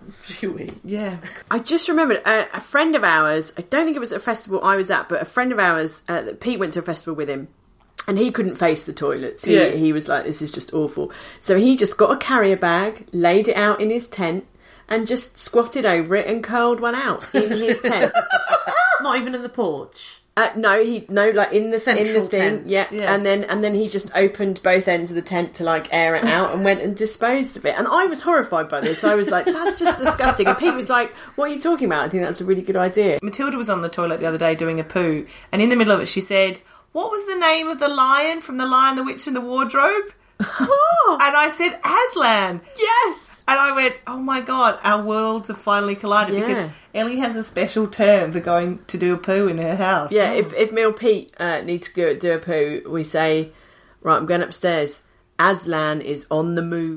yeah. I just remembered a, a friend of ours, I don't think it was at a festival I was at, but a friend of ours, uh, that Pete went to a festival with him, and he couldn't face the toilets. He, Yeah. he was like, this is just awful. So he just got a carrier bag, laid it out in his tent, and just squatted over it and curled one out in his tent. Not even in the porch. Uh, no, he no like in the Central in the thing, tent. yeah. Yeah. And then and then he just opened both ends of the tent to like air it out and went and disposed of it. And I was horrified by this. I was like, that's just disgusting. And Pete was like, what are you talking about? I think that's a really good idea. Matilda was on the toilet the other day doing a poo, and in the middle of it she said, what was the name of the lion from The Lion, the Witch and the Wardrobe? Oh, And I said, Aslan. yes. And I went, oh my God, our worlds have finally collided Yeah. because Ellie has a special term for going to do a poo in her house. Yeah, if if me or Pete uh, need to go do a poo, we say, right, I'm going upstairs. Aslan is on the move.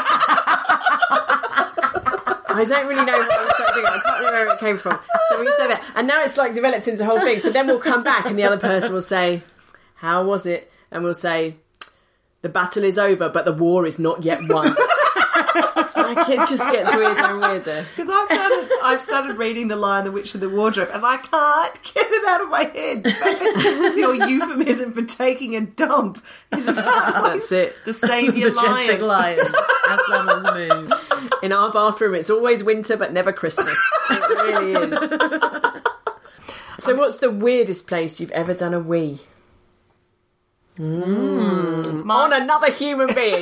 I don't really know what I was saying. I can't remember where it came from. So we say that. And now it's like developed into a whole thing. So then we'll come back and the other person will say, how was it? And we'll say, the battle is over, but the war is not yet won. Like, it just gets weirder and weirder. Because I've started, I've started reading The Lion, the Witch and the Wardrobe, and I can't get it out of my head. Your euphemism for taking a dump is That's it. the saviour Majestic lion. lion. Aslan on the move. In our bathroom, it's always winter, but never Christmas. It really is. So what's the weirdest place you've ever done a wee? Mm. On another human being.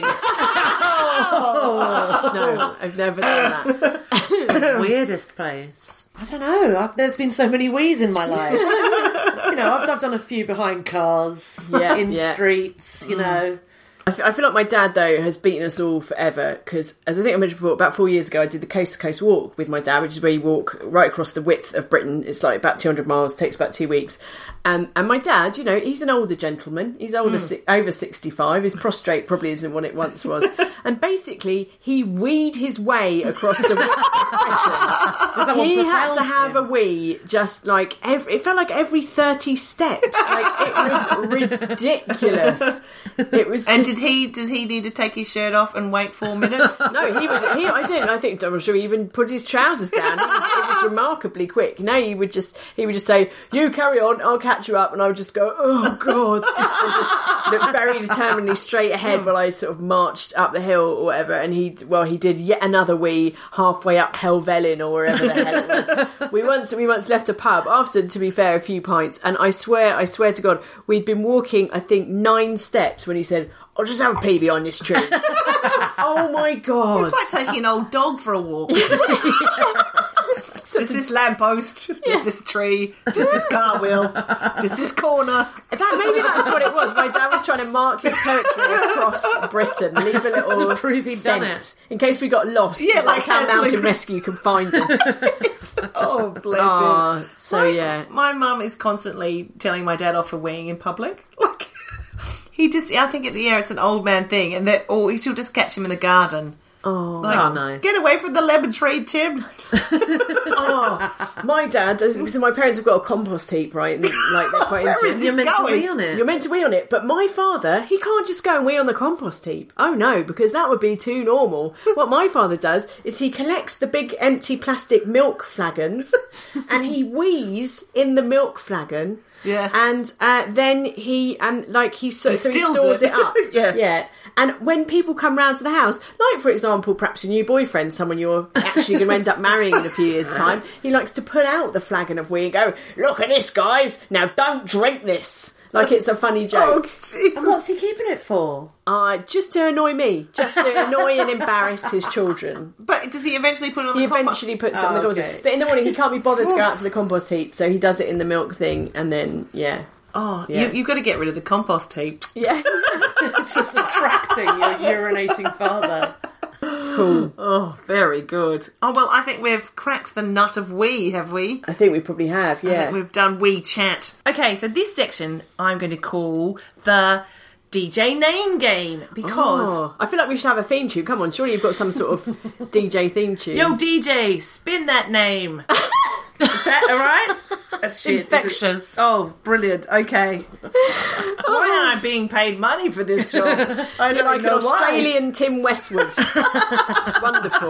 Oh. No, I've never done that. Weirdest place. I don't know. I've, there's been so many wees in my life. You know, I've, I've done a few behind cars, Yeah, in yeah. streets. You know, I, f- I feel like my dad, though, has beaten us all forever because, as I think I mentioned before, about four years ago I did the Coast to Coast walk with my dad, which is where you walk right across the width of Britain. It's like about two hundred miles, takes about two weeks. Um, and my dad, you know, he's an older gentleman. He's older, mm. si- over sixty-five. His prostate probably isn't what it once was. And basically, he weed his way across the width of Britain. He had to have him? a wee just like every, it felt like every thirty steps. Like, it was ridiculous. It was and just... did he did he need to take his shirt off and wait four minutes? No, he would. He, I didn't. I think I'm sure he even put his trousers down. It was, it was remarkably quick. No, he would just he would just say, "You carry on, I'll catch you up," and I would just go, "Oh God," and just look very determinedly straight ahead while I sort of marched up the hill or whatever. And he, well, he did yet another wee halfway up Helvellyn or wherever the hell it was. We once we once left a pub after, to be fair, a few pints, and I swear, I swear to God, we'd been walking, I think, nine steps when he said, "I'll just have a pee behind this tree." Oh my God. It's like taking an old dog for a walk. Just this lamppost, just yeah. this tree, just this car wheel, just this corner. That, maybe that's what it was. My dad was trying to mark his territory across Britain, leave a little to prove he'd done it. In case we got lost. Yeah, that's like how Mountain Rescue can find us. Oh, bless oh, him. So, my, yeah. My mum is constantly telling my dad off for weeing in public. Like, he just, I think at the air it's an old man thing, and that, or she'll just catch him in the garden. Oh, like, oh, nice. Get away from the lemon tree, Tim. Oh, my dad, so my parents have got a compost heap, right? And, like, they're quite into it. You're meant going? to wee on it. You're meant to wee on it, but my father, he can't just go and wee on the compost heap. Oh no, because that would be too normal. What my father does is he collects the big empty plastic milk flagons and he wees in the milk flagon. Yeah, and uh, then he and like he so, so he stores it, it up. yeah, yeah. And when people come round to the house, like for example, perhaps your new boyfriend, someone you're actually going to end up marrying in a few years' time, he likes to put out the flagon of wee and go, "Look at this, guys! Now don't drink this." Like it's a funny joke. Oh, Jesus. And what's he keeping it for? Uh, just to annoy me. Just to annoy and embarrass his children. But does he eventually put it on he the compost? He eventually puts it oh, on the compost okay. heap. But in the morning he can't be bothered to go out to the compost heap, so he does it in the milk thing, and then, yeah. Oh, yeah. You, you've got to get rid of the compost heap. Yeah. It's just attracting your urinating father. Cool. Oh, very good. Oh, well, I think we've cracked the nut of wee, have we? I think we probably have, yeah. I think we've done wee chat. Okay, so this section I'm going to call the D J name game, because... Oh, I feel like we should have a theme tune. Come on, surely you've got some sort of D J theme tune. Yo, D J, spin that name. Is that all right? That's shit. Infectious. Oh, brilliant. Okay. Why am I being paid money for this job? I don't You're like know an why. Australian Tim Westwood. It's wonderful.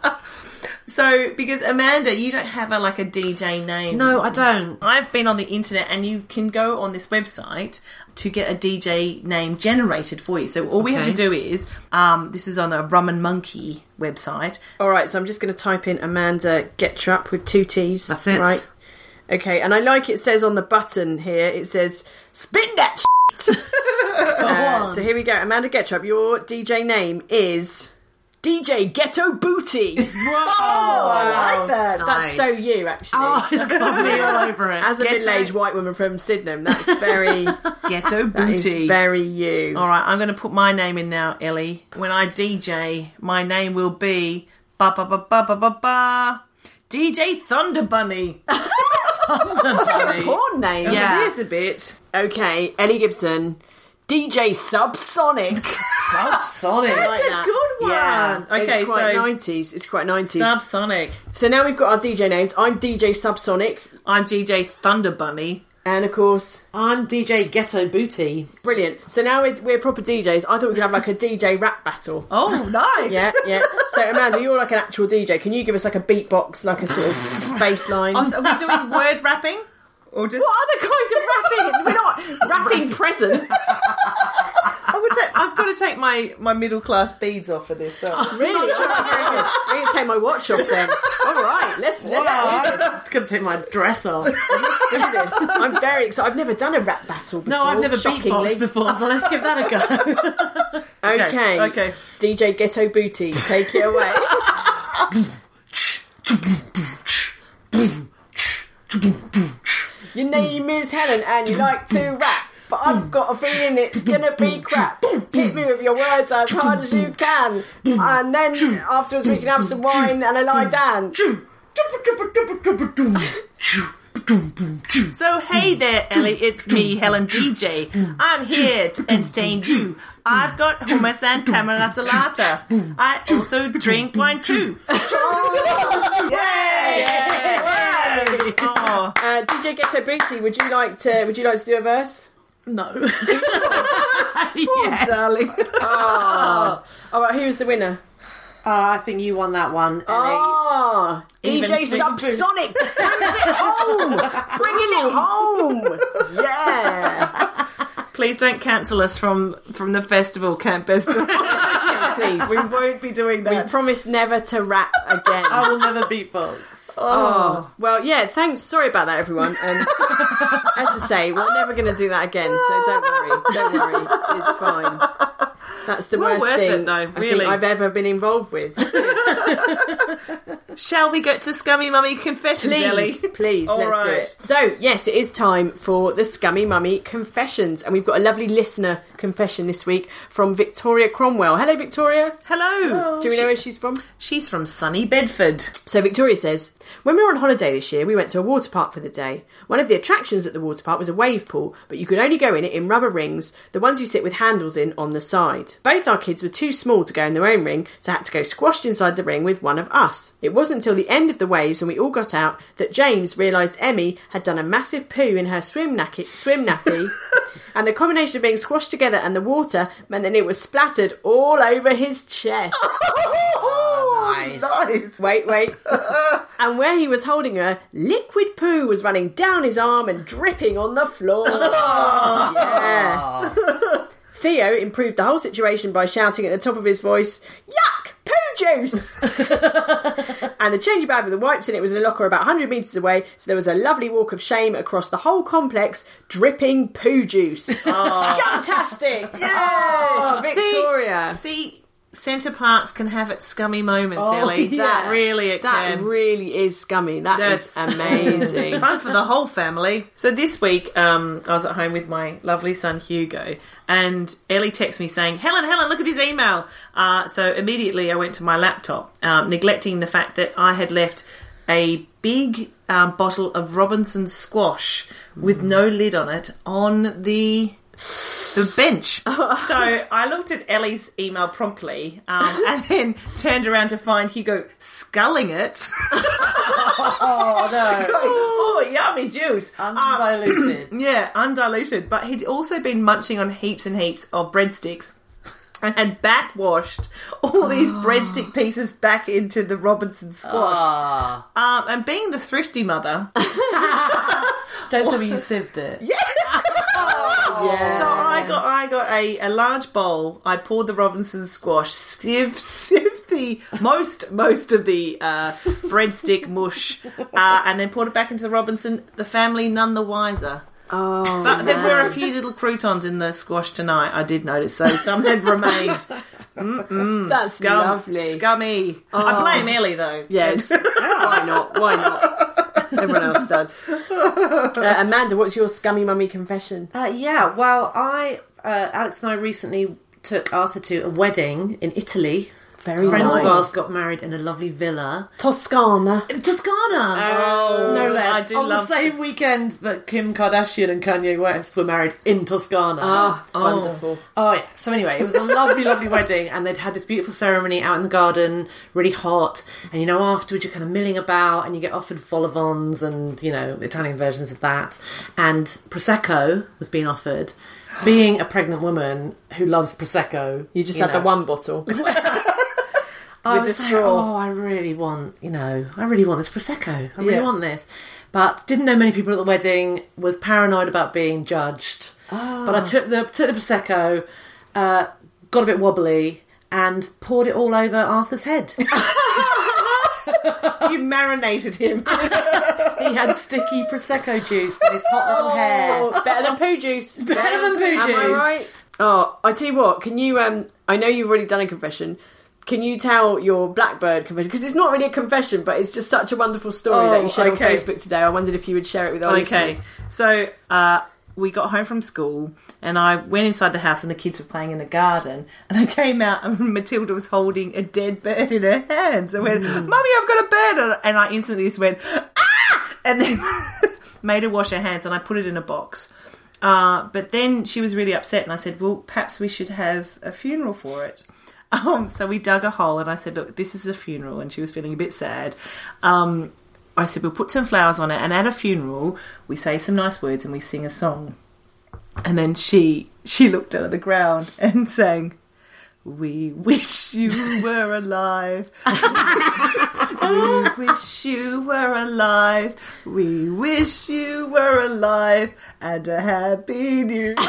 So, because Amanda, you don't have a like a D J name. No, I don't. I've been on the internet, and you can go on this website to get a D J name generated for you. So all we okay. have to do is, um, this is on the Rum and Monkey website. All right, so I'm just going to type in Amanda Getchup with two T's. That's it. Right. Okay, and I like it says on the button here, it says, spin that shit! uh, so here we go. Amanda Getchup, your D J name is... D J Ghetto Booty. Whoa, oh, I like that. That's nice. so you, actually. Oh, it's got me all over it. As a Ghetto. middle-aged white woman from Sydenham, that's very... Ghetto that is Booty. very you. All right, I'm going to put my name in now, Ellie. When I D J, my name will be... Ba ba ba ba ba ba ba... D J Thunder Bunny. That's like a porn name. Yeah. It is a bit. Okay, Ellie Gibson... D J Subsonic. Subsonic. That's like a that. good one. Yeah. Okay, it's quite so nineties. It's quite nineties. Subsonic. So now we've got our D J names. I'm D J Subsonic. I'm D J Thunder Bunny. And of course... I'm D J Ghetto Booty. Brilliant. So now we're, we're proper D Js. I thought we could have like a D J rap battle. Oh, nice. Yeah, yeah. So Amanda, you're like an actual D J. Can you give us like a beatbox, like a sort of bass line? Oh, so are we doing word rapping? Or just... What other kind of rapping? We're not rapping presents. I would take, I've got to take my, my middle class beads off for this. So. Oh, really? All right, very good. I'm going to take my watch off then. All right, let's, let's do this. I'm going to take my dress off. Let's do this. I'm very excited. I've never done a rap battle before. No, I've never shockingly. beatboxed before, so let's give that a go. Okay. Okay. D J Ghetto Booty, take it away. Your name is Helen and you like to rap. but I've got a feeling it's gonna be crap. Hit me with your words as hard as you can, and then afterwards we can have some wine and a lie down. So hey there, Ellie, it's me, Helen D J. I'm here to entertain you. I've got hummus and tamala salata. I also drink wine too. Yay! Oh. Uh, D J Ghetto Booty, would you like to? Would you like to do a verse? No. Yes. Darling. Oh. All right, who's the winner? Uh, I think you won that one, Ellie. Oh, D J Subsonic, brings it home, bringing it home. Yeah. Please don't cancel us from from the festival, Camp Festival. Please, we won't be doing that. We promise never to rap again. I will never beatbox. Oh, well, yeah, thanks. Sorry about that, everyone. And as I say, we're never going to do that again, so don't worry. Don't worry. It's fine. That's the well worst worth thing it, though, really. I think I've ever been involved with. Shall we get to Scummy Mummy Confessions, Please, Ellie? please, All let's right. do it. So, yes, it is time for the Scummy Mummy Confessions, and we've got a lovely listener confession this week from Victoria Cromwell. Hello, Victoria. Hello. Do we know where she's from? She's from sunny Bedford. So Victoria says, when we were on holiday this year, we went to a water park for the day. One of the attractions at the water park was a wave pool, but you could only go in it in rubber rings, the ones you sit with handles in on the side. Both our kids were too small to go in their own ring, so had to go squashed inside the ring with one of us. It wasn't until the end of the waves when we all got out that James realised Emmy had done a massive poo in her swim, nappy, swim nappy, and the combination of being squashed together and the water meant that it was splattered all over his chest. Oh, nice. nice. Wait, wait. And where he was holding her, liquid poo was running down his arm and dripping on the floor. Oh. Yeah. Theo improved the whole situation by shouting at the top of his voice, "Yuck! Poo juice!" And the changing bag with the wipes in it was in a locker about one hundred metres away, so there was a lovely walk of shame across the whole complex, dripping poo juice. Oh. Scantastic! Yeah! Oh, Victoria. See, see Centre Parks can have its scummy moments, oh, Ellie. Yes. That really it that can. really is scummy. That That's is amazing. Fun for the whole family. So this week, um, I was at home with my lovely son Hugo, and Ellie texted me saying, Helen, Helen, look at this email. Uh, so immediately I went to my laptop, um, neglecting the fact that I had left a big um, bottle of Robinson's squash with mm. no lid on it on the... the bench. So I looked at Ellie's email promptly um, and then turned around to find Hugo sculling it. Oh, no. Going, oh, yummy juice. Undiluted. Um, yeah, undiluted. But he'd also been munching on heaps and heaps of breadsticks and had backwashed all these oh. breadstick pieces back into the Robinson squash. Oh. Um, and being the thrifty mother... Don't tell me you sieved it. Yes! Yeah. So I got I got a, a large bowl. I poured the Robinson squash, sieved, sieved the most most of the uh, breadstick mush, uh, and then poured it back into the Robinson. The family none the wiser. Oh, but man. there were a few little croutons in the squash tonight. I did notice, so some had remained. Mm-mm, That's scum, lovely, scummy. Oh. I blame Ellie though. Yes, why not? Why not? Everyone else does. Uh, Amanda, what's your scummy mummy confession? Uh, yeah, well, I, uh, Alex and I recently took Arthur to a wedding in Italy. Very Friends nice. of ours got married in a lovely villa. Toscana. In Toscana! Oh, no less. I do On love the same to... weekend that Kim Kardashian and Kanye West were married in Toscana. Ah, oh. wonderful. Oh, yeah. So anyway, it was a lovely, lovely wedding, and they'd had this beautiful ceremony out in the garden, really hot, and you know, afterwards you're kind of milling about, and you get offered vol au vents and, you know, Italian versions of that, and Prosecco was being offered. Being a pregnant woman who loves Prosecco... You just you had know, the one bottle. I with was the like, straw. oh, I really want, you know, I really want this Prosecco. I really Yeah. want this. But didn't know many people at the wedding, was paranoid about being judged. Oh. But I took the took the Prosecco, uh, got a bit wobbly, and poured it all over Arthur's head. You marinated him. He had sticky Prosecco juice in his hot little hair. Oh, better than poo juice. Better than poo Am juice. I right? Oh, I tell you what, can you, um, I know you've already done a confession. Can you tell your Blackbird confession? Because it's not really a confession, but it's just such a wonderful story Oh, that you shared okay. on Facebook today. I wondered if you would share it with our Okay, listeners. so uh, we got home from school and I went inside the house and the kids were playing in the garden, and I came out and Matilda was holding a dead bird in her hands. I went, Mummy, I've got a bird. And I instantly just went, ah! And then made her wash her hands, and I put it in a box. Uh, but then she was really upset, and I said, well, perhaps we should have a funeral for it. Um, so we dug a hole, and I said, look, this is a funeral, and she was feeling a bit sad. Um, I said, we'll put some flowers on it, and at a funeral, we say some nice words and we sing a song. And then she she looked down at the ground and sang, we wish you were alive. We wish you were alive. We wish you were alive. And a happy new year.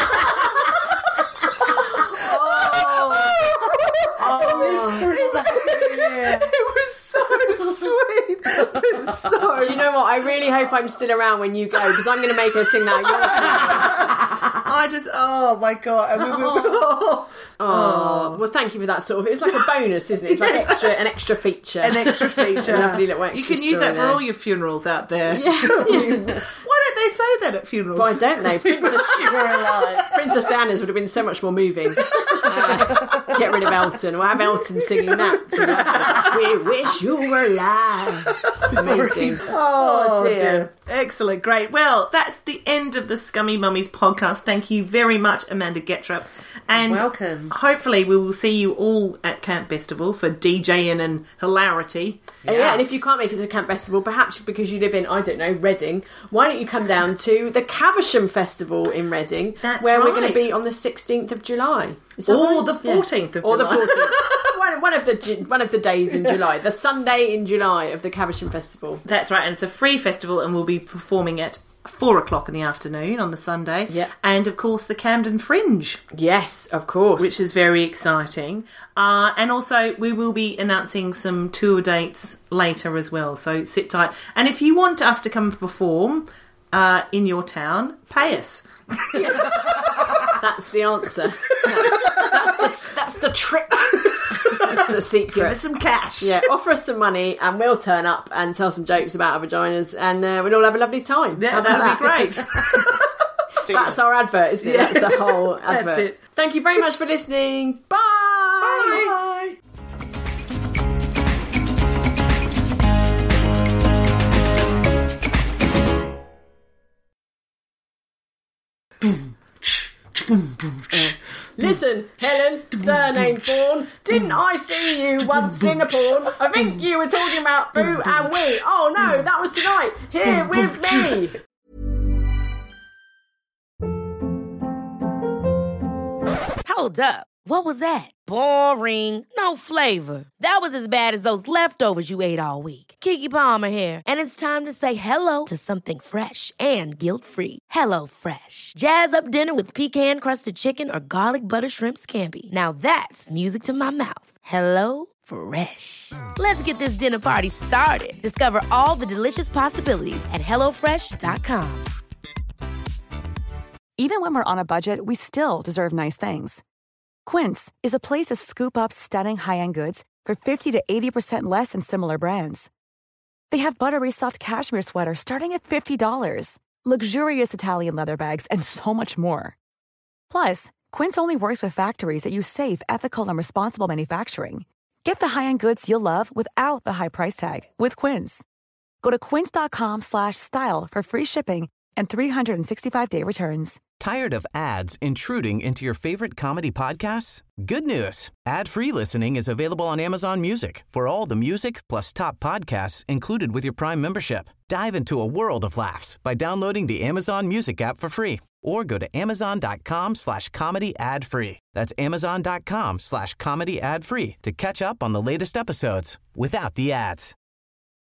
It was so sweet, but so. Do you know what? I really hope I'm still around when you go, because I'm going to make her sing that. I just, oh my god! And we were, oh, oh. Well, thank you for that sort of. It was like a bonus, isn't it? It's like Yes. extra, an extra feature, an extra feature. A lovely little extra You can use that for there. all your funerals out there. Yeah. Why don't they say that at funerals? Why don't they? Princess you were alive. Princess Diana's would have been so much more moving. Uh, get rid of Elton. We'll have Elton singing that. So that we wish you were alive. Amazing. Oh, Oh dear. dear. Excellent, great. Well, that's the end of the Scummy Mummies podcast. Thank you very much, Amanda Gettrup. And welcome. Hopefully we will see you all at Camp Festival for DJing and hilarity. Yeah. yeah, and if you can't make it to Camp Festival, perhaps because you live in, I don't know, Reading, why don't you come down to the Caversham Festival in Reading, That's where we're going right. to be on the sixteenth of July. Is that Or right? the fourteenth of Or the July. fourteenth. one, one of the Ju- one of the days in July, the Sunday in July of the Caversham Festival. That's right, and it's a free festival, and we'll be performing at four o'clock in the afternoon on the Sunday. Yeah. And of course the Camden Fringe, Yes, of course. which is very exciting. Uh, and also we will be announcing some tour dates later as well, so sit tight. And if you want us to come and perform uh, in your town, pay us. That's the answer. That's, that's the that's the trick. That's the secret. Give us some cash. Yeah, offer us some money and we'll turn up and tell some jokes about our vaginas, and uh, we'll all have a lovely time. Yeah, How about that'd be that? great. That's our advert, isn't it? Yeah. That's the whole advert. That's it. Thank you very much for listening. Bye. Bye. Listen, Helen, surname Fawn, didn't I see you once in a porn? I think you were talking about Boo and we. Oh no, that was tonight. Here with me. Hold up. What was that? Boring. No flavor. That was as bad as those leftovers you ate all week. Keke Palmer here, and it's time to say hello to something fresh and guilt-free. Hello Fresh. Jazz up dinner with pecan-crusted chicken or garlic butter shrimp scampi. Now that's music to my mouth. Hello Fresh. Let's get this dinner party started. Discover all the delicious possibilities at hello fresh dot com. Even when we're on a budget, we still deserve nice things. Quince is a place to scoop up stunning high-end goods for fifty to eighty percent less than similar brands. They have buttery soft cashmere sweaters starting at fifty dollars, luxurious Italian leather bags, and so much more. Plus, Quince only works with factories that use safe, ethical, and responsible manufacturing. Get the high-end goods you'll love without the high price tag with Quince. Go to quince.com slash style for free shipping and three sixty-five day returns. Tired of ads intruding into your favorite comedy podcasts? Good news. Ad-free listening is available on Amazon Music for all the music plus top podcasts included with your Prime membership. Dive into a world of laughs by downloading the Amazon Music app for free or go to amazon.com slash comedy ad free. That's amazon.com slash comedy ad free to catch up on the latest episodes without the ads.